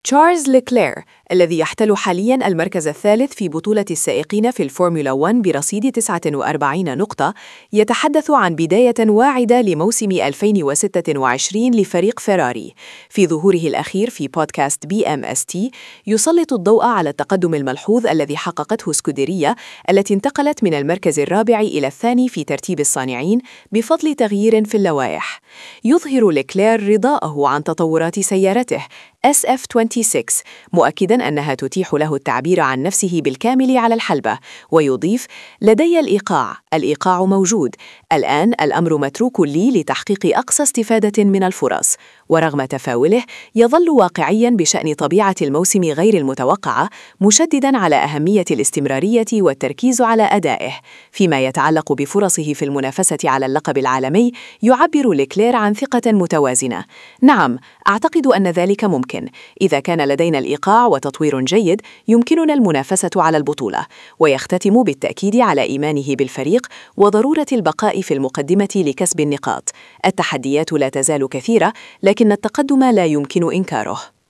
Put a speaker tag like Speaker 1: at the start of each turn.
Speaker 1: تشارلز ليكلير الذي يحتل حالياً المركز الثالث في بطولة السائقين في الفورمولا 1 برصيد 49 نقطة، يتحدث عن بداية واعدة لموسم 2026 لفريق فيراري. في ظهوره الأخير في بودكاست BMST يسلط الضوء على التقدم الملحوظ الذي حققته سكوديريا التي انتقلت من المركز الرابع إلى الثاني في ترتيب الصانعين بفضل تغيير في اللوائح. يظهر ليكلير رضاءه عن تطورات سيارته SF26، مؤكداً أنها تتيح له التعبير عن نفسه بالكامل على الحلبة، ويضيف: لدي الإيقاع موجود، الآن الأمر متروك لي لتحقيق أقصى استفادة من الفرص. ورغم تفاؤله، يظل واقعياً بشأن طبيعة الموسم غير المتوقعة، مشدداً على أهمية الاستمرارية والتركيز على أدائه. فيما يتعلق بفرصه في المنافسة على اللقب العالمي، يعبر ليكلير عن ثقة متوازنة: نعم، أعتقد أن ذلك ممكن. إذا كان لدينا الإيقاع وتطوير جيد، يمكننا المنافسة على البطولة. ويختتم بالتأكيد على إيمانه بالفريق وضرورة البقاء في المقدمة لكسب النقاط. التحديات لا تزال كثيرة، لكن التقدم لا يمكن إنكاره.